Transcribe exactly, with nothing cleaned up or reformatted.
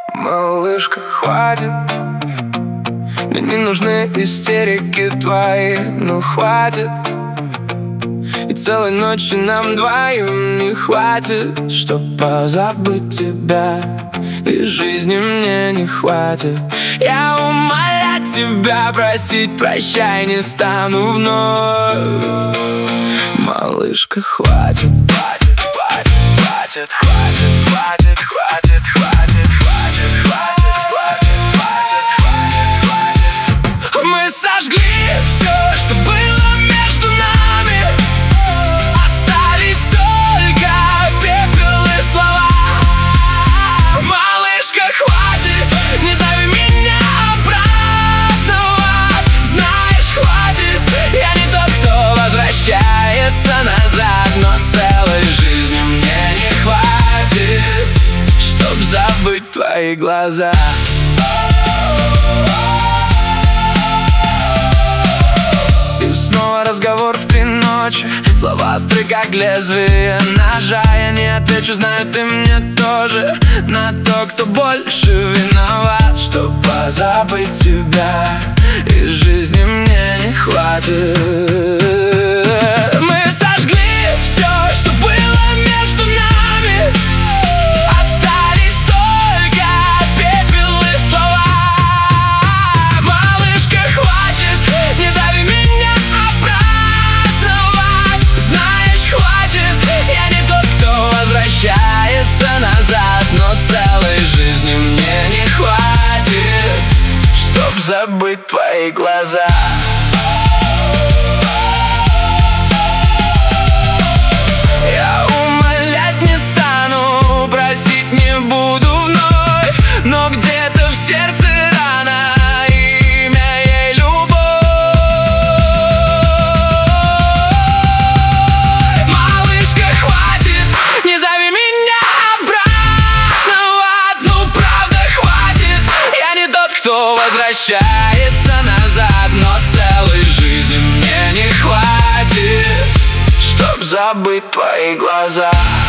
Малышка, хватит. Мне не нужны истерики твои, ну хватит. И целой ночи нам двоим не хватит, чтоб позабыть тебя. И жизни мне не хватит. Я умолять тебя просить, прощай не стану вновь. Малышка, хватит, хватит, хватит, хватит, хватит, хватит, хватит, хватит, хватит, хватит, хватит, хватит, хватит. Мы сожгли все, что было между нами. Остались только пепел и слова. Малышка, хватит, не зови меня обратно. Знаешь, хватит, я не тот, кто возвращается назад. Но целой жизни мне не хватит, чтоб забыть твои глаза. И снова разговор в три ночи, слова остры, как лезвие ножа. Я не отвечу, знаю, ты мне тоже. На то, кто больше виноват, чтоб позабыть тебя. И жизни мне не хватит. Мы сожгли все, что было между нами. Остались только пепел и слова. Малышка, хватит, не зови меня обратно. Знаешь, хватит, я не тот, кто возвращается назад. Но целой жизни мне не хватит, чтоб забыть твои глаза. Я умолять не стану, просить не буду вновь. Но где-то в сердце рана, имя ей любовь. Малышка, хватит, не зови меня обратно. Ну правда, хватит, я не тот, кто возвращается назад. Но целой жизни мне не хватит, чтоб забыть твои глаза.